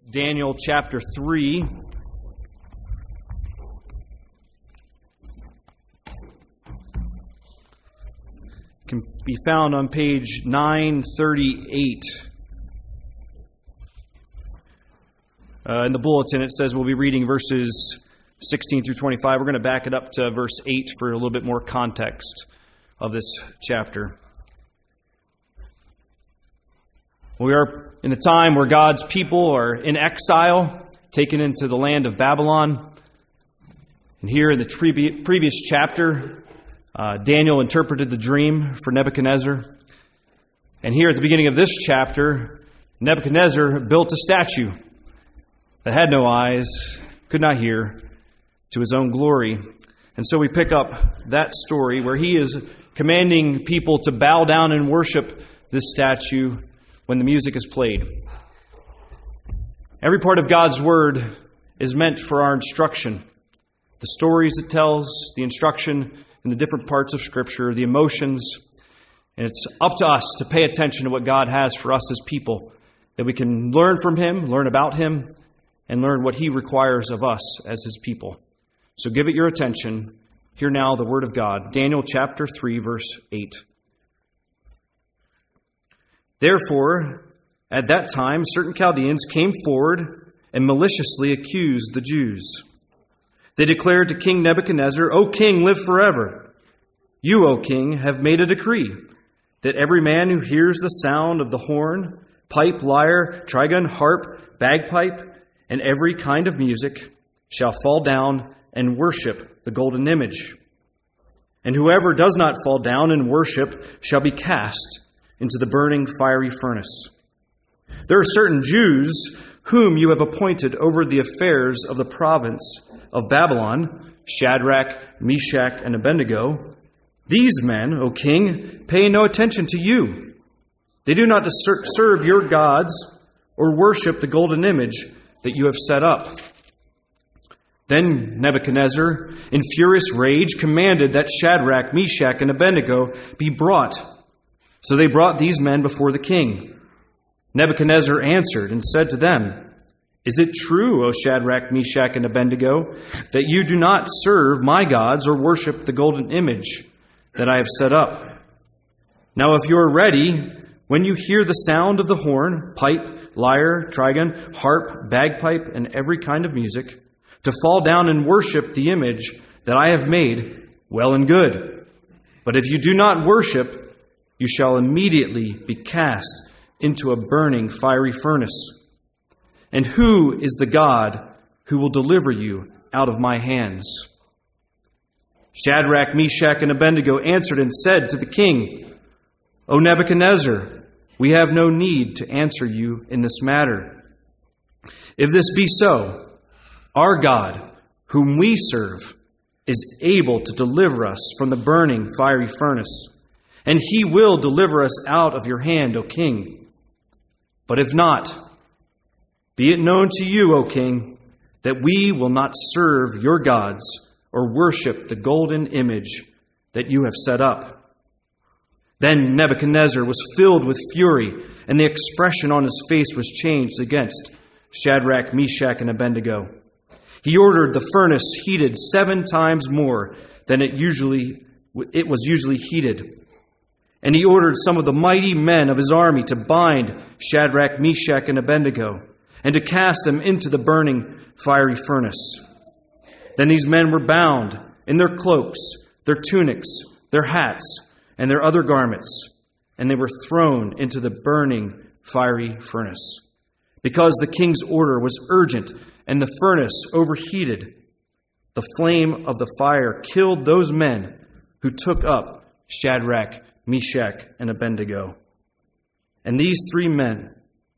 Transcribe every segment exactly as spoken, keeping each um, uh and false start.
Daniel chapter three. Can be found on page nine thirty-eight. Uh, in the bulletin it says we'll be reading verses sixteen through twenty-five. We're going to back it up to verse eight for a little bit more context of this chapter. We are in a time where God's people are in exile, taken into the land of Babylon. And here in the trebi- previous chapter, uh, Daniel interpreted the dream for Nebuchadnezzar. And here at the beginning of this chapter, Nebuchadnezzar built a statue that had no eyes, could not hear, to his own glory. And so we pick up that story where he is commanding people to bow down and worship this statue when the music is played. Every part of God's Word is meant for our instruction. The stories it tells, the instruction in the different parts of Scripture, the emotions. And it's up to us to pay attention to what God has for us as people, that we can learn from Him, learn about Him, and learn what He requires of us as His people. So give it your attention. Hear now the Word of God. Daniel chapter three, verse eight. Therefore, at that time, certain Chaldeans came forward and maliciously accused the Jews. They declared to King Nebuchadnezzar, "O king, live forever. You, O king, have made a decree that every man who hears the sound of the horn, pipe, lyre, trigon, harp, bagpipe, and every kind of music shall fall down and worship the golden image. And whoever does not fall down and worship shall be cast into the burning fiery furnace. There are certain Jews whom you have appointed over the affairs of the province of Babylon, Shadrach, Meshach, and Abednego. These men, O king, pay no attention to you. They do not serve your gods or worship the golden image that you have set up." Then Nebuchadnezzar, in furious rage, commanded that Shadrach, Meshach, and Abednego be brought. So they brought these men before the king. Nebuchadnezzar answered and said to them, "Is it true, O Shadrach, Meshach, and Abednego, that you do not serve my gods or worship the golden image that I have set up? Now if you are ready, when you hear the sound of the horn, pipe, lyre, trigon, harp, bagpipe, and every kind of music, to fall down and worship the image that I have made, well and good. But if you do not worship, you shall immediately be cast into a burning fiery furnace. And who is the God who will deliver you out of my hands?" Shadrach, Meshach, and Abednego answered and said to the king, "O Nebuchadnezzar, we have no need to answer you in this matter. If this be so, our God, whom we serve, is able to deliver us from the burning fiery furnace, and He will deliver us out of your hand, O king. But if not, be it known to you, O king, that we will not serve your gods or worship the golden image that you have set up." Then Nebuchadnezzar was filled with fury, and the expression on his face was changed against Shadrach, Meshach, and Abednego. He ordered the furnace heated seven times more than it usually it was usually heated. And he ordered some of the mighty men of his army to bind Shadrach, Meshach, and Abednego, and to cast them into the burning fiery furnace. Then these men were bound in their cloaks, their tunics, their hats, and their other garments, and they were thrown into the burning fiery furnace. Because the king's order was urgent and the furnace overheated, the flame of the fire killed those men who took up Shadrach, Meshach, and Abednego. And these three men,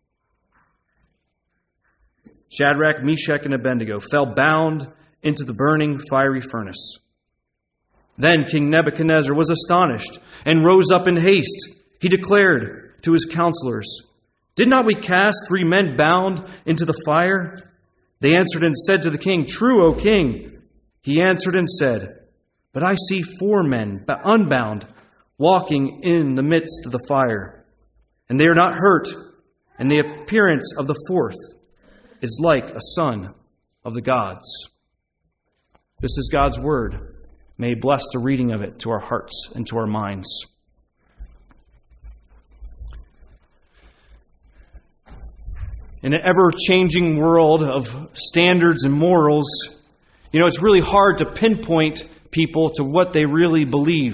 Shadrach, Meshach, and Abednego, fell bound into the burning fiery furnace. Then King Nebuchadnezzar was astonished and rose up in haste. He declared to his counselors, "Did not we cast three men bound into the fire?" They answered and said to the king, "True, O king." He answered and said, "But I see four men unbound, walking in the midst of the fire, and they are not hurt, and the appearance of the fourth is like a son of the gods. This is God's word. May He bless the reading of it to our hearts and to our minds. In an ever-changing world of standards and morals, you know, it's really hard to pinpoint people to what they really believe.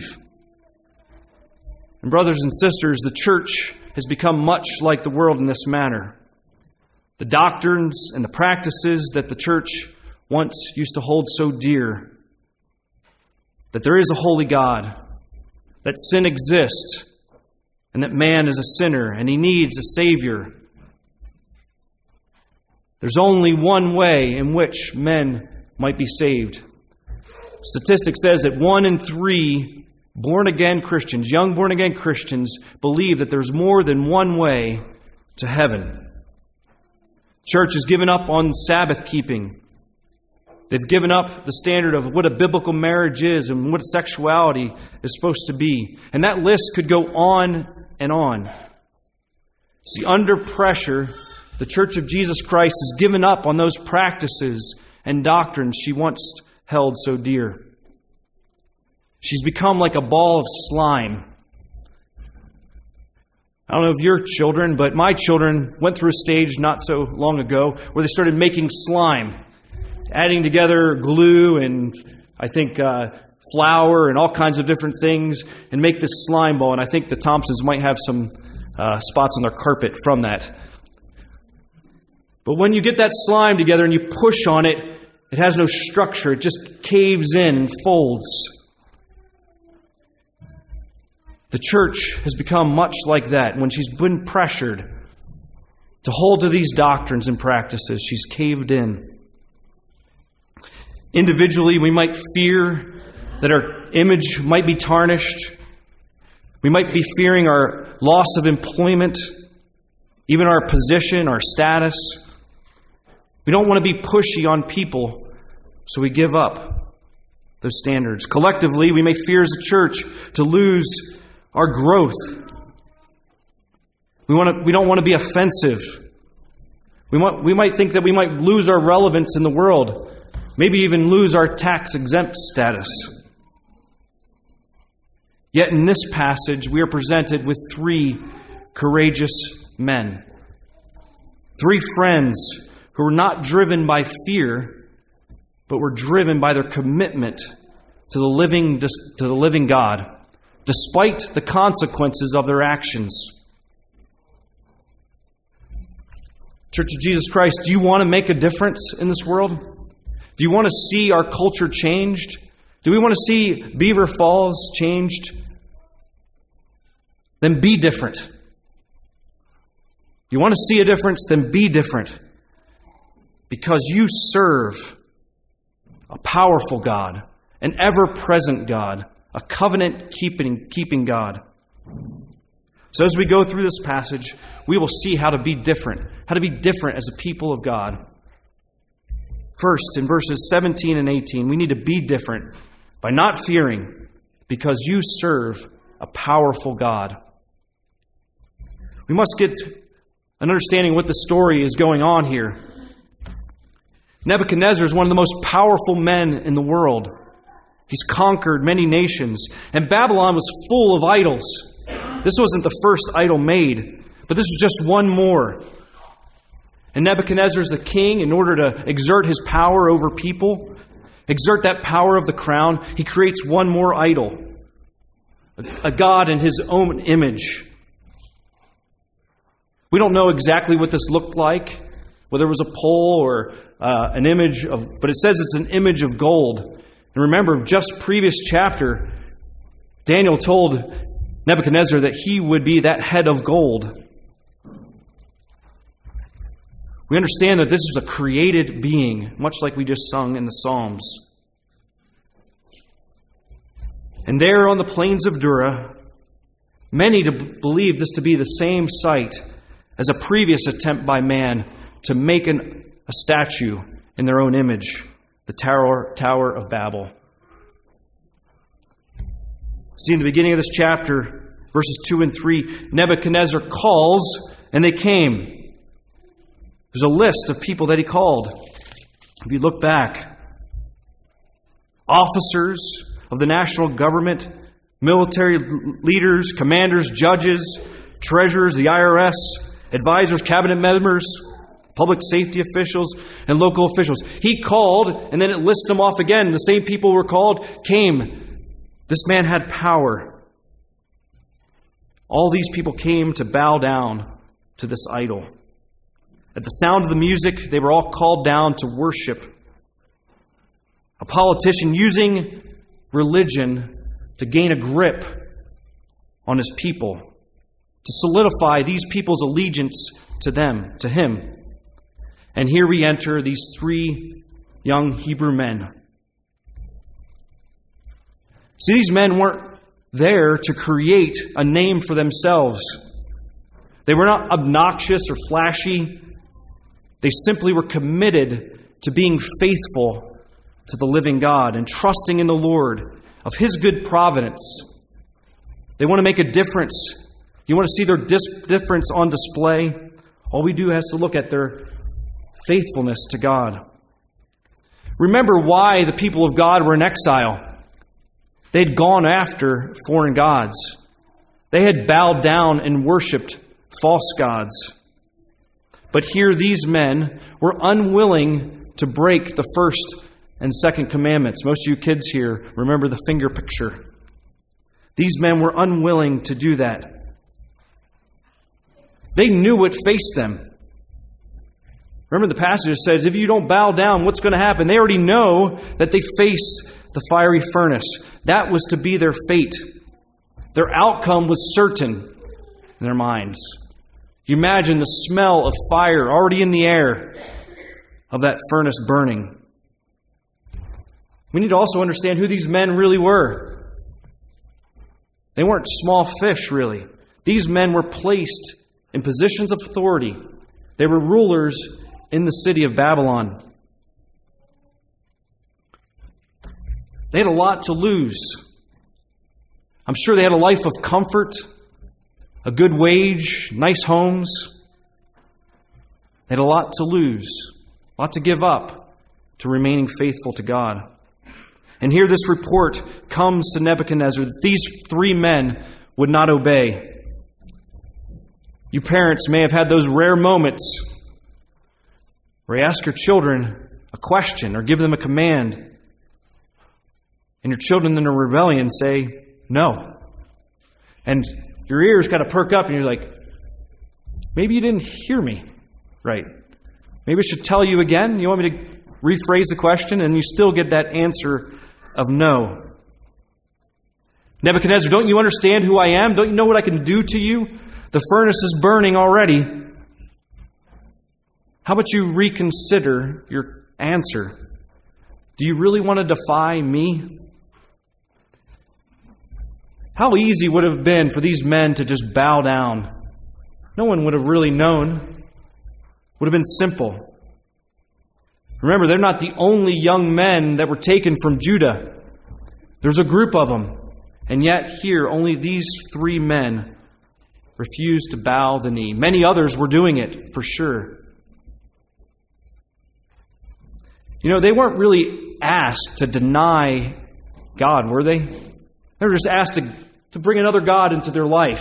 And brothers and sisters, the church has become much like the world in this matter. The doctrines and the practices that the church once used to hold so dear, that there is a holy God, that sin exists, and that man is a sinner and he needs a Savior. There's only one way in which men might be saved. Statistics says that one in three born-again Christians, young born-again Christians, believe that there's more than one way to heaven. Church has given up on Sabbath keeping. They've given up the standard of what a biblical marriage is and what sexuality is supposed to be. And that list could go on and on. See, under pressure, the Church of Jesus Christ has given up on those practices and doctrines she once held so dear. She's become like a ball of slime. I don't know if your children, but my children went through a stage not so long ago where they started making slime, adding together glue and I think uh, flour and all kinds of different things and make this slime ball. And I think the Thompsons might have some uh, spots on their carpet from that. But when you get that slime together and you push on it, it has no structure. It just caves in and folds. The church has become much like that. When she's been pressured to hold to these doctrines and practices, she's caved in. Individually, we might fear that our image might be tarnished. We might be fearing our loss of employment, even our position, our status. We don't want to be pushy on people, so we give up those standards. Collectively, we may fear as a church to lose our growth. We want to, we don't want to be offensive. We want, we might think that we might lose our relevance in the world, maybe even lose our tax-exempt status. Yet in this passage, we are presented with three courageous men. Three friends who were not driven by fear, but were driven by their commitment to the living, to the living God, despite the consequences of their actions. Church of Jesus Christ, do you want to make a difference in this world? Do you want to see our culture changed? Do we want to see Beaver Falls changed? Then be different. You want to see a difference? Then be different. Because you serve a powerful God, an ever-present God, a covenant-keeping keeping God. So as we go through this passage, we will see how to be different, how to be different as a people of God. First, in verses seventeen and eighteen, we need to be different by not fearing, because you serve a powerful God. We must get an understanding of what the story is going on here. Nebuchadnezzar is one of the most powerful men in the world. He's conquered many nations, and Babylon was full of idols. This wasn't the first idol made, but this was just one more. And Nebuchadnezzar is the king. In order to exert his power over people, exert that power of the crown, he creates one more idol, a god in his own image. We don't know exactly what this looked like, whether it was a pole or uh, an image of, but it says it's an image of gold. And remember, just previous chapter, Daniel told Nebuchadnezzar that he would be that head of gold. We understand that this is a created being, much like we just sung in the Psalms. And there on the plains of Dura, many believe this to be the same site as a previous attempt by man to make an, a statue in their own image, the Tower, Tower of Babel. See, in the beginning of this chapter, verses two and three, Nebuchadnezzar calls, and they came. There's a list of people that he called. If you look back, officers of the national government, military leaders, commanders, judges, treasurers, the I R S, advisors, cabinet members, public safety officials, and local officials. He called, and then it lists them off again. The same people who were called came. This man had power. All these people came to bow down to this idol. At the sound of the music, they were all called down to worship. A politician using religion to gain a grip on his people, to solidify these people's allegiance to them, to him. And here we enter these three young Hebrew men. See, these men weren't there to create a name for themselves. They were not obnoxious or flashy. They simply were committed to being faithful to the living God and trusting in the Lord of His good providence. They want to make a difference. You want to see their dis- difference on display? All we do is to look at their faithfulness to God. Remember why the people of God were in exile. They'd gone after foreign gods. They had bowed down and worshipped false gods. But here these men were unwilling to break the first and second commandments. Most of you kids here remember the finger picture. These men were unwilling to do that. They knew what faced them. Remember the passage says, if you don't bow down, what's going to happen? They already know that they face the fiery furnace. That was to be their fate. Their outcome was certain in their minds. You imagine the smell of fire already in the air of that furnace burning. We need to also understand who these men really were. They weren't small fish, really. These men were placed in positions of authority. They were rulers in the city of Babylon. They had a lot to lose. I'm sure they had a life of comfort, a good wage, nice homes. They had a lot to lose, a lot to give up to remaining faithful to God. And here this report comes to Nebuchadnezzar that these three men would not obey. You parents may have had those rare moments where you ask your children a question or give them a command, and your children in a rebellion say, no. And your ears got to perk up and you're like, maybe you didn't hear me right. Maybe I should tell you again. You want me to rephrase the question? And you still get that answer of no. Nebuchadnezzar, don't you understand who I am? Don't you know what I can do to you? The furnace is burning already. How about you reconsider your answer? Do you really want to defy me? How easy would it have been for these men to just bow down? No one would have really known. It would have been simple. Remember, they're not the only young men that were taken from Judah. There's a group of them. And yet here, only these three men refused to bow the knee. Many others were doing it, for sure. You know, they weren't really asked to deny God, were they? They were just asked to, to bring another God into their life.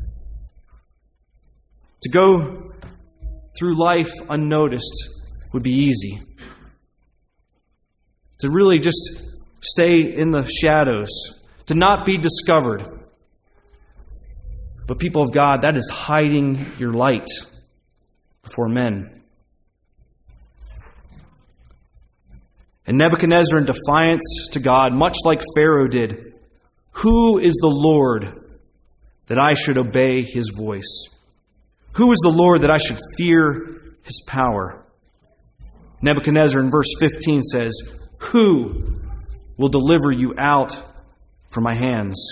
To go through life unnoticed would be easy. To really just stay in the shadows. To not be discovered. But people of God, that is hiding your light before men. And Nebuchadnezzar, in defiance to God, much like Pharaoh did, who is the Lord that I should obey His voice? Who is the Lord that I should fear His power? Nebuchadnezzar in verse fifteen says, who will deliver you out from my hands?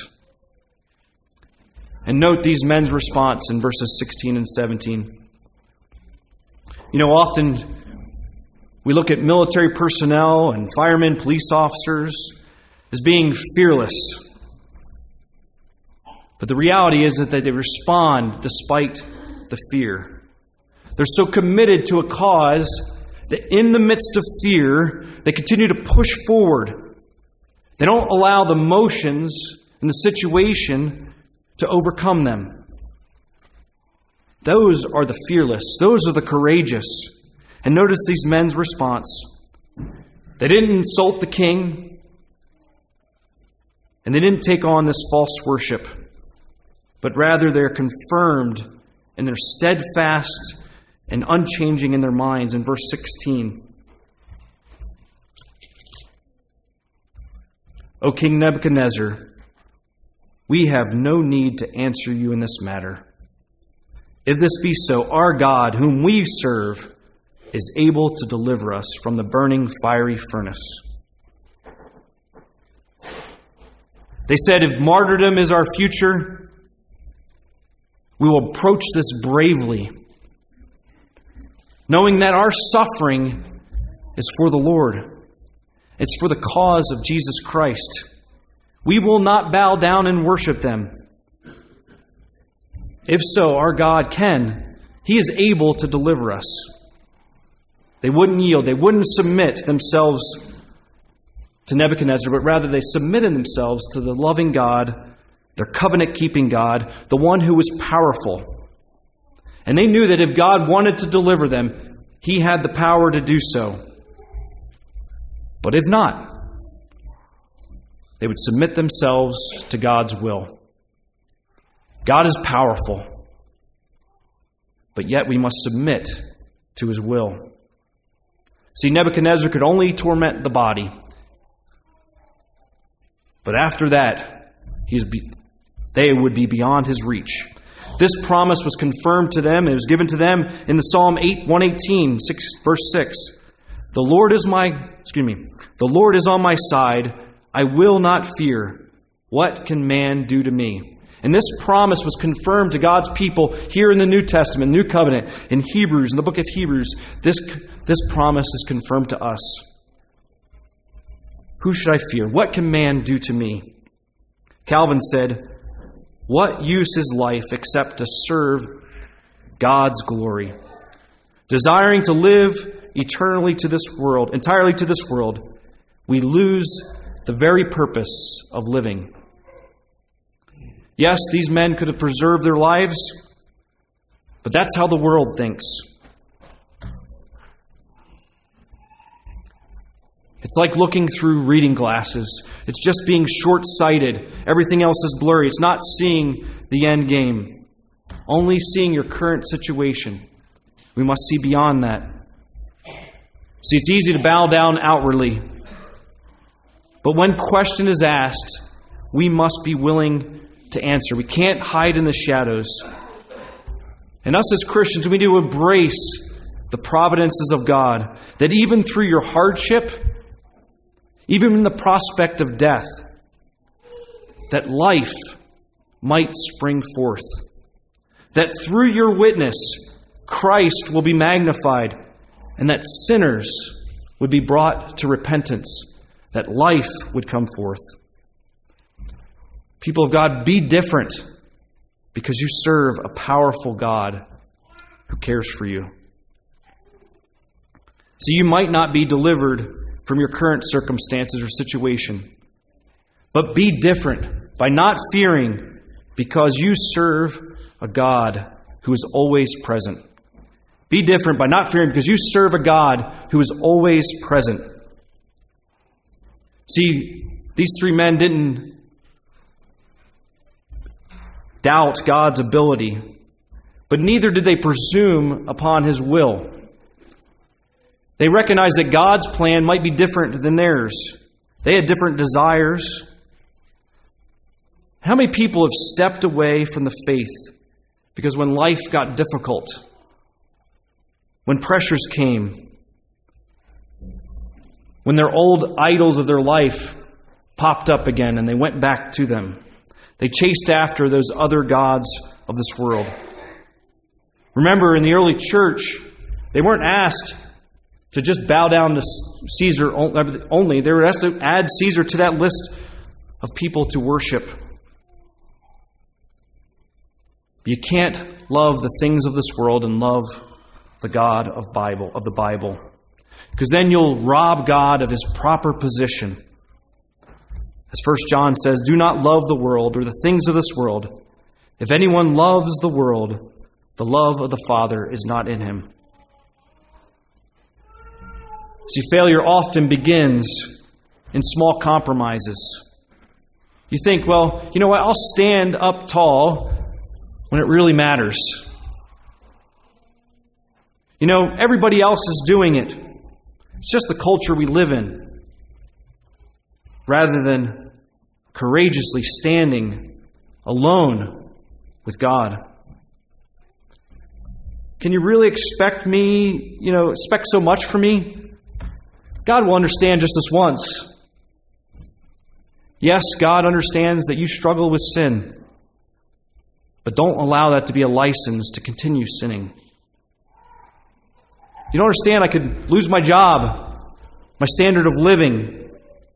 And note these men's response in verses sixteen and seventeen. You know, often we look at military personnel and firemen, police officers as being fearless. But the reality is that they respond despite the fear. They're so committed to a cause that in the midst of fear, they continue to push forward. They don't allow the motions and the situation to overcome them. Those are the fearless. Those are the courageous. And notice these men's response. They didn't insult the king, and they didn't take on this false worship, but rather they're confirmed and they're steadfast and unchanging in their minds in verse sixteen. O King Nebuchadnezzar, we have no need to answer you in this matter. If this be so, our God, whom we serve, is able to deliver us from the burning fiery furnace. They said, if martyrdom is our future, we will approach this bravely, knowing that our suffering is for the Lord. It's for the cause of Jesus Christ. We will not bow down and worship them. If so, our God can. He is able to deliver us. They wouldn't yield. They wouldn't submit themselves to Nebuchadnezzar, but rather they submitted themselves to the loving God, their covenant-keeping God, the one who was powerful. And they knew that if God wanted to deliver them, He had the power to do so. But if not, they would submit themselves to God's will. God is powerful, but yet we must submit to His will. See, Nebuchadnezzar could only torment the body. But after that, he be, they would be beyond his reach. This promise was confirmed to them. It was given to them in the Psalm one eighteen, six, verse six. The Lord is my, excuse me, the Lord is on my side. I will not fear. What can man do to me? And this promise was confirmed to God's people here in the New Testament, New Covenant, in Hebrews, in the book of Hebrews. This, this promise is confirmed to us. Who should I fear? What can man do to me? Calvin said, what use is life except to serve God's glory? Desiring to live eternally to this world, entirely to this world, we lose the very purpose of living. Yes, these men could have preserved their lives, but that's how the world thinks. It's like looking through reading glasses. It's just being short-sighted. Everything else is blurry. It's not seeing the end game, only seeing your current situation. We must see beyond that. See, it's easy to bow down outwardly, but when question is asked, we must be willing to answer. We can't hide in the shadows. And us as Christians, we need to embrace the providences of God, that even through your hardship, even in the prospect of death, that life might spring forth. That through your witness, Christ will be magnified, and that sinners would be brought to repentance, that life would come forth. People of God, be different because you serve a powerful God who cares for you. So you might not be delivered from your current circumstances or situation, but be different by not fearing because you serve a God who is always present. Be different by not fearing because you serve a God who is always present. See, these three men didn't doubt God's ability, but neither did they presume upon His will. They recognized that God's plan might be different than theirs. They had different desires. How many people have stepped away from the faith because when life got difficult, when pressures came, when their old idols of their life popped up again and they went back to them? They chased after those other gods of this world. Remember, in the early church, they weren't asked to just bow down to Caesar only. They were asked to add Caesar to that list of people to worship. You can't love the things of this world and love the God of Bible of the Bible. Because then you'll rob God of his proper position. As First John says, do not love the world or the things of this world. If anyone loves the world, the love of the Father is not in him. See, failure often begins in small compromises. You think, well, you know what, I'll stand up tall when it really matters. You know, everybody else is doing it. It's just the culture we live in. Rather than courageously standing alone with God. Can you really expect me, you know, expect so much from me? God will understand just this once. Yes, God understands that you struggle with sin, but don't allow that to be a license to continue sinning. You don't understand I could lose my job, my standard of living.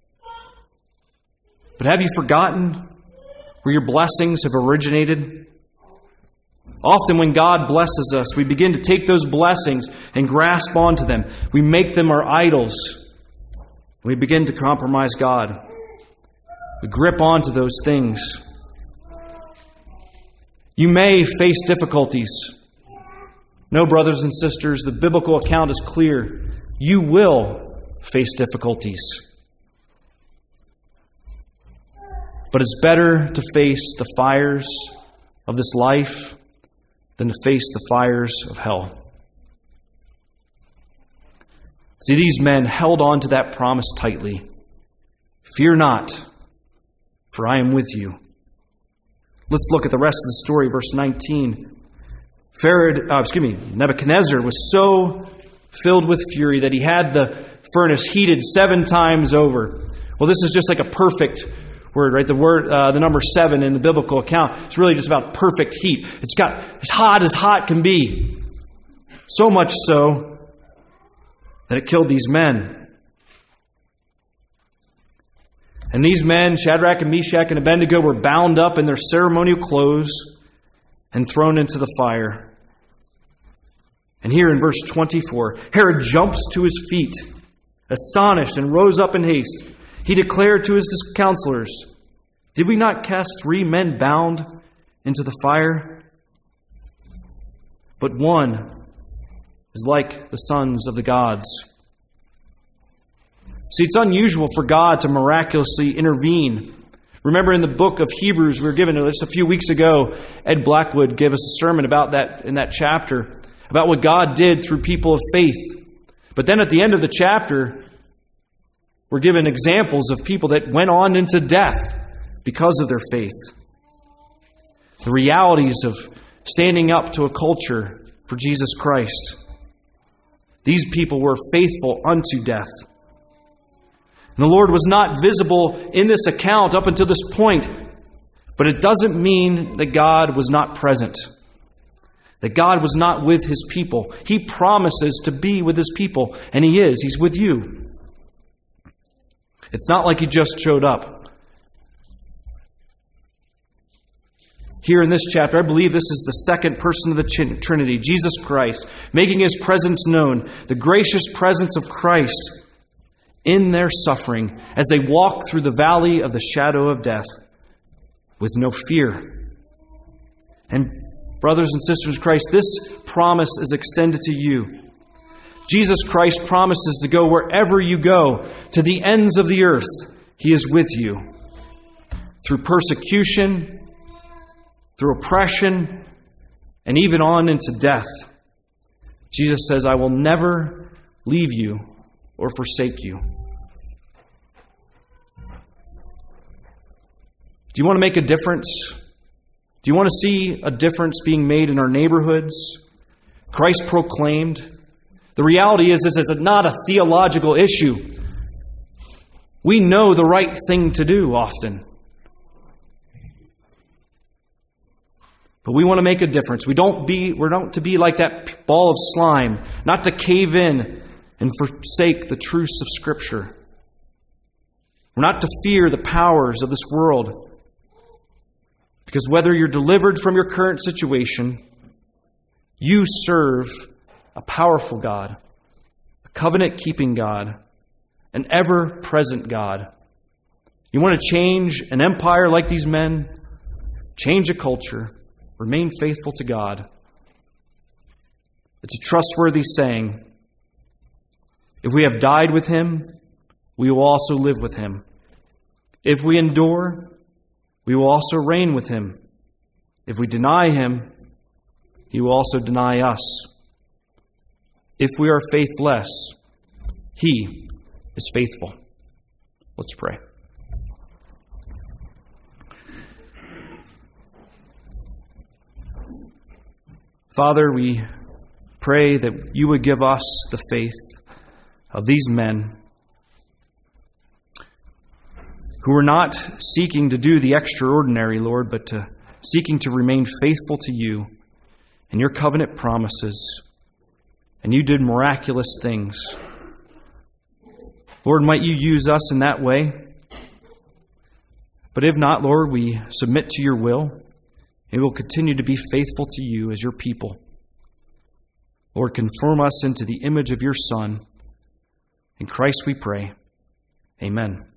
But have you forgotten where your blessings have originated? Often when God blesses us, we begin to take those blessings and grasp onto them. We make them our idols. We begin to compromise God. We grip onto those things. You may face difficulties. No, brothers and sisters, the biblical account is clear. You will face difficulties. But it's better to face the fires of this life than to face the fires of hell. See, these men held on to that promise tightly. Fear not, for I am with you. Let's look at the rest of the story, verse nineteen. Pharaoh, uh, excuse me, Nebuchadnezzar was so filled with fury that he had the furnace heated seven times over. Well, this is just like a perfect word, right? The word, uh, the number seven in the biblical account, it's really just about perfect heat. It's got as hot as hot can be. So much so that it killed these men. And these men, Shadrach and Meshach and Abednego, were bound up in their ceremonial clothes and thrown into the fire. And here in verse twenty-four, Herod jumps to his feet, astonished, and rose up in haste. He declared to his counselors, did we not cast three men bound into the fire? But one is like the sons of the gods. See, it's unusual for God to miraculously intervene. Remember in the book of Hebrews, we were given just a few weeks ago, Ed Blackwood gave us a sermon about that in that chapter, about what God did through people of faith. But then at the end of the chapter, we're given examples of people that went on into death because of their faith. The realities of standing up to a culture for Jesus Christ. These people were faithful unto death. And the Lord was not visible in this account up until this point, but it doesn't mean that God was not present, that God was not with His people. He promises to be with His people, and He is. He's with you. It's not like He just showed up. Here in this chapter, I believe this is the second person of the Trinity, Jesus Christ, making His presence known, the gracious presence of Christ in their suffering as they walk through the valley of the shadow of death with no fear. And brothers and sisters in Christ, this promise is extended to you. Jesus Christ promises to go wherever you go, to the ends of the earth. He is with you. Through persecution, through oppression, and even on into death. Jesus says, I will never leave you or forsake you. Do you want to make a difference? Do you want to see a difference being made in our neighborhoods? Christ proclaimed. The reality is, this is not a theological issue. We know the right thing to do often. But we want to make a difference. We don't be, we're not to be like that ball of slime, not to cave in and forsake the truths of Scripture. We're not to fear the powers of this world. Because whether you're delivered from your current situation, you serve a powerful God, a covenant-keeping God, an ever-present God. You want to change an empire like these men? Change a culture. Remain faithful to God. It's a trustworthy saying. If we have died with Him, we will also live with Him. If we endure, we will also reign with Him. If we deny Him, He will also deny us. If we are faithless, He is faithful. Let's pray. Father, we pray that you would give us the faith of these men who are not seeking to do the extraordinary, Lord, but to seeking to remain faithful to you and your covenant promises. And you did miraculous things. Lord, might you use us in that way? But if not, Lord, we submit to your will and will continue to be faithful to you as your people. Lord, conform us into the image of your Son. In Christ we pray. Amen.